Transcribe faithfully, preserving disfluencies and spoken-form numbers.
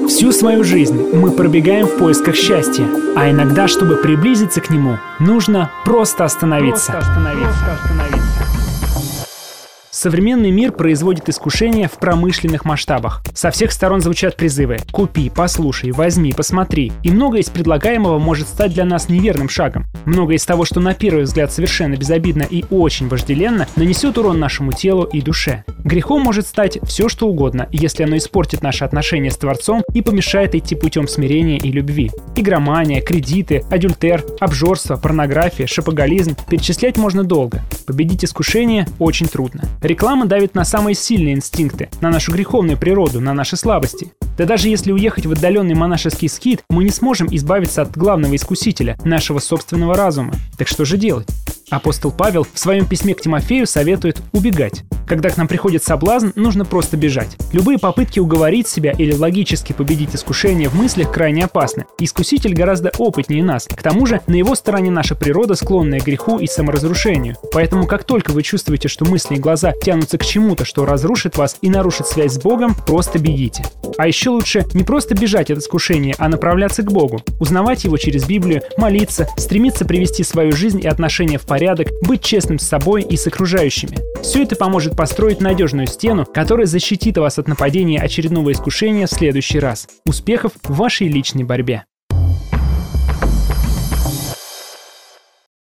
Всю свою жизнь мы пробегаем в поисках счастья, а иногда, чтобы приблизиться к нему, нужно просто остановиться. Просто остановиться. Просто остановиться. Современный мир производит искушения в промышленных масштабах. Со всех сторон звучат призывы «купи», «послушай», «возьми», «посмотри». И многое из предлагаемого может стать для нас неверным шагом. Многое из того, что на первый взгляд совершенно безобидно и очень вожделенно, нанесет урон нашему телу и душе. Грехом может стать все, что угодно, если оно испортит наши отношения с Творцом и помешает идти путем смирения и любви. Игромания, кредиты, адюльтер, обжорство, порнография, шопоголизм – перечислять можно долго. Победить искушение очень трудно. Реклама давит на самые сильные инстинкты, на нашу греховную природу, на наши слабости. Да даже если уехать в отдаленный монашеский скит, мы не сможем избавиться от главного искусителя, нашего собственного разума. Так что же делать? Апостол Павел в своем письме к Тимофею советует убегать. Когда к нам приходит соблазн, нужно просто бежать. Любые попытки уговорить себя или логически победить искушение в мыслях крайне опасны. Искуситель гораздо опытнее нас. К тому же, на его стороне наша природа, склонная к греху и саморазрушению. Поэтому, как только вы чувствуете, что мысли и глаза тянутся к чему-то, что разрушит вас и нарушит связь с Богом, просто бегите. А еще лучше не просто бежать от искушения, а направляться к Богу, узнавать Его через Библию, молиться, стремиться привести свою жизнь и отношения в порядок, быть честным с собой и с окружающими. Все это поможет построить надежную стену, которая защитит вас от нападения очередного искушения в следующий раз. Успехов в вашей личной борьбе!